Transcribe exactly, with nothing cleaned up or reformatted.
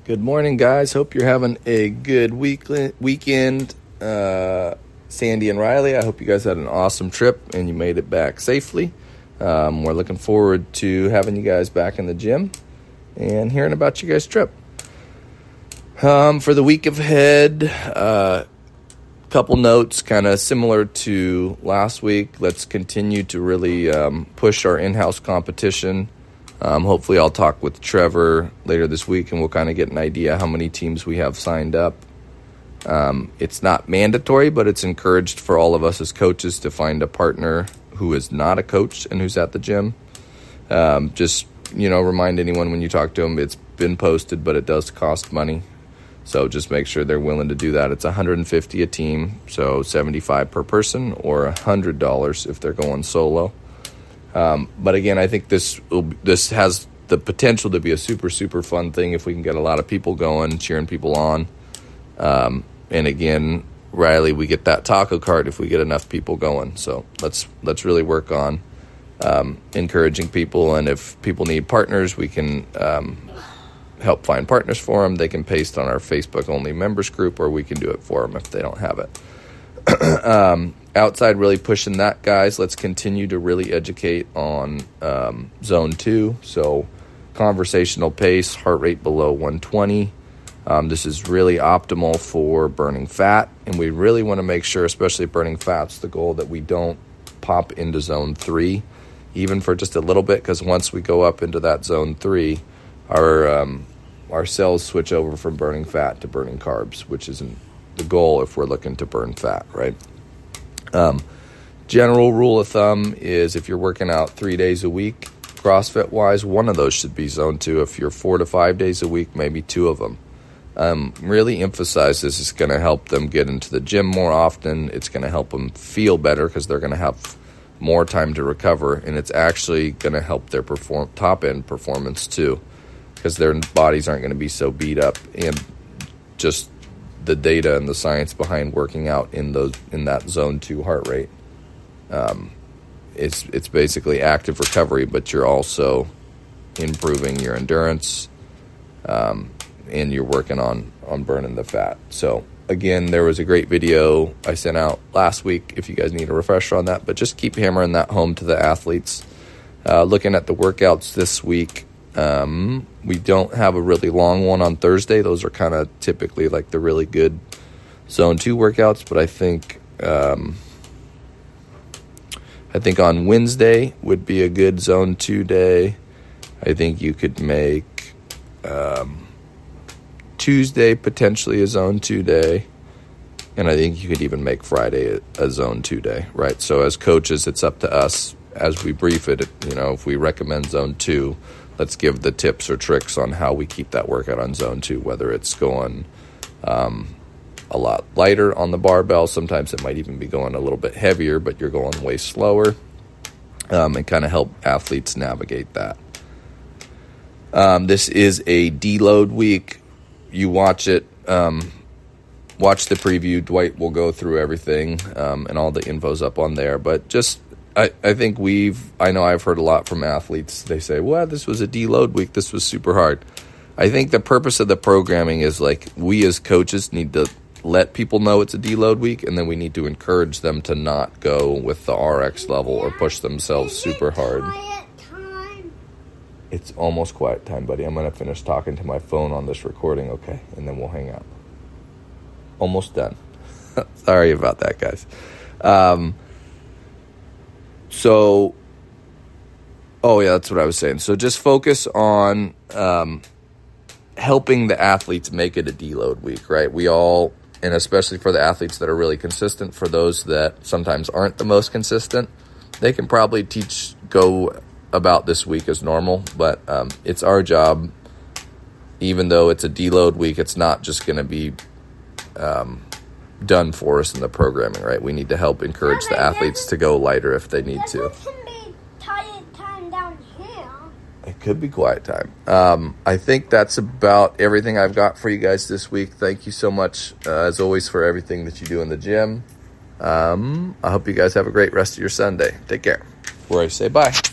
Good morning, guys. Hope you're having a good week weekend. Uh, Sandy and Riley, I hope you guys had an awesome trip and you made it back safely. Um, we're looking forward to having you guys back in the gym and hearing about you guys' trip. Um, for the week ahead, a uh, couple notes kind of similar to last week. Let's continue to really um, push our in-house competition. Um, hopefully I'll talk with Trevor later this week and we'll kind of get an idea how many teams we have signed up. Um, it's not mandatory, but it's encouraged for all of us as coaches to find a partner who is not a coach and who's at the gym. Um, just, you know, remind anyone when you talk to them, it's been posted, but it does cost money. So just make sure they're willing to do that. It's one hundred fifty dollars a team, so seventy-five dollars per person, or one hundred dollars if they're going solo. Um, but again, I think this will, this has the potential to be a super, super fun thing if we can get a lot of people going, cheering people on. Um, and again, Riley, we get that taco cart if we get enough people going. So let's let's really work on um, encouraging people. And if people need partners, we can um, help find partners for them. They can paste on our Facebook-only members group, or we can do it for them if they don't have it. um, outside really pushing that, guys. Let's continue to really educate on um, zone two. So conversational pace, heart rate below one twenty. Um, this is really optimal for burning fat, and we really want to make sure, especially burning fat's the goal, that we don't pop into zone three, even for just a little bit, because once we go up into that zone three, our um, our cells switch over from burning fat to burning carbs, which isn't the goal if we're looking to burn fat, right? Um, general rule of thumb is if you're working out three days a week, CrossFit-wise, one of those should be zone two. If you're four to five days a week, maybe two of them. Um, really emphasize this. It's going to help them get into the gym more often. It's going to help them feel better because they're going to have more time to recover, and it's actually going to help their perform top-end performance too, because their bodies aren't going to be so beat up. And just the data and the science behind working out in those in that zone two heart rate, um, it's it's basically active recovery, but you're also improving your endurance, um, and you're working on on burning the fat. So again, there was a great video I sent out last week if you guys need a refresher on that, but just keep hammering that home to the athletes. Uh, looking at the workouts this week, um, we don't have a really long one on Thursday. Those are kind of typically like the really good zone two workouts, but I think um, I think on Wednesday would be a good zone two day. I think you could make um, Tuesday potentially a zone two day, and I think you could even make Friday a, a zone two day, right? So as coaches, it's up to us as we brief it. You know, if we recommend zone two, let's give the tips or tricks on how we keep that workout on zone two, whether it's going um, a lot lighter on the barbell. Sometimes it might even be going a little bit heavier, but you're going way slower, um, and kind of help athletes navigate that. Um, this is a deload week. You watch it, um, watch the preview. Dwight will go through everything, um, and all the info's up on there. But just, I, I think we've, I know I've heard a lot from athletes. They say, well, this was a deload week. This was super hard. I think the purpose of the programming is like we as coaches need to let people know it's a deload week, and then we need to encourage them to not go with the R X level or push themselves super hard. It's almost quiet time, buddy. I'm going to finish talking to my phone on this recording, okay? And then we'll hang out. Almost done. Sorry about that, guys. Um, so, oh, yeah, that's what I was saying. So just focus on um, helping the athletes make it a deload week, right? We all, and especially for the athletes that are really consistent, for those that sometimes aren't the most consistent, they can probably teach, go about this week as normal, but um, it's our job, even though it's a deload week, it's not just going to be um, done for us in the programming, right? We need to help encourage the athletes to go lighter if they need to. It could be quiet time. Um, I think that's about everything I've got for you guys this week. Thank you so much, uh, as always, for everything that you do in the gym. Um, I hope you guys have a great rest of your Sunday. Take care. Before I say bye.